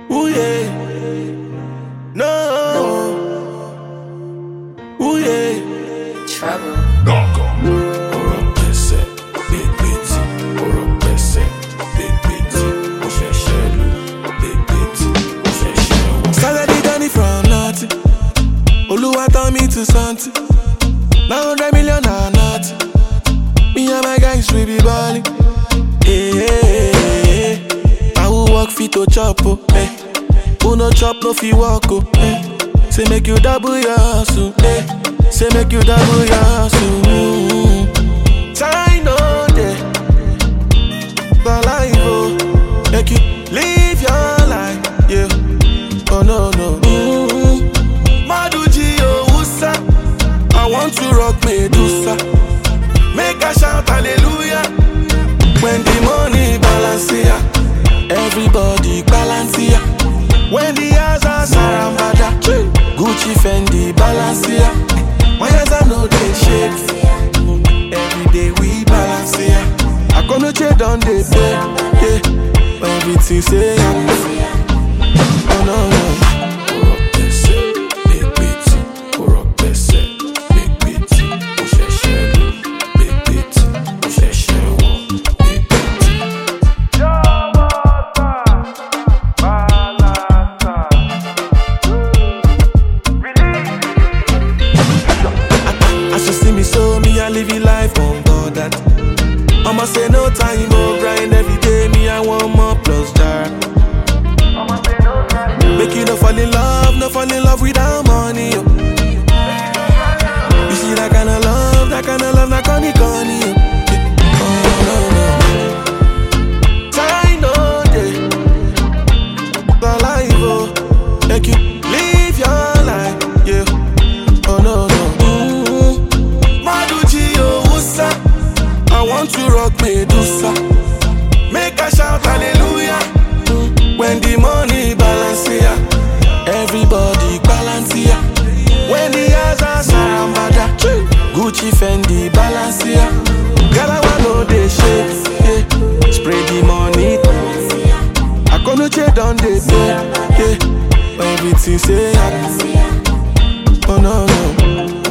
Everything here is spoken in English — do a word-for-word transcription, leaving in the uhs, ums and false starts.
Ooh yeah, no. Ooh yeah, Trouble. Gongo. Oro pese, big bitty. Oro pese, big bitty. Oshe shelu, big bitty. Oshe shelu. Started the journey from nothing. Oluwa turned me to something. Now hundred million or nothing. Me and my guys we be balling. Hey, hey, hey, hey. I will walk fit to chop, oh, hey. Who no chop no fi walk, oh, hey. Say make you double your hustle, hey. Say make you double your hustle. Mm-hmm. Time no day for life, oh. Make you live your life, yeah. Oh no no. Mm-hmm. Maduji oh usa, I want to rock Medusa. Make a shout hallelujah. When the money balance here, everybody balance here. When the eyes are Sarambada, Gucci Fendi balance here. My eyes are no they shake. Every day we balance here. I come to trade on the day, yeah. Everything say oh no no. Living life on board that. I'ma say no time, oh grind every day. Me I want more plus jar. Make you no fall in love, no fall in love without money. Oh. You see that kind of love, that kind of love, that kind of money. Oh no no. Time no day, the life oh, make you live your life, yeah. Oh no no. I want to rock Medusa. Make a shout hallelujah. When the money balance here, everybody balance here. When the eyes are Sarambada, Gucci Fendi balance here. Girl I want no they shake, yeah. Spray the money. I come to trade on the day, yeah. Everything say oh no no.